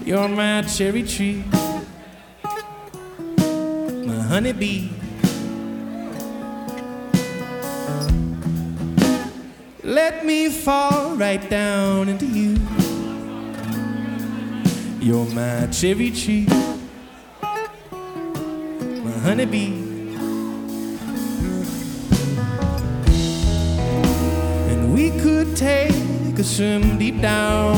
You're my cherry tree, my honeybee. Let me fall right down into you. You're my cherry tree, my honeybee. And we could take a swim deep down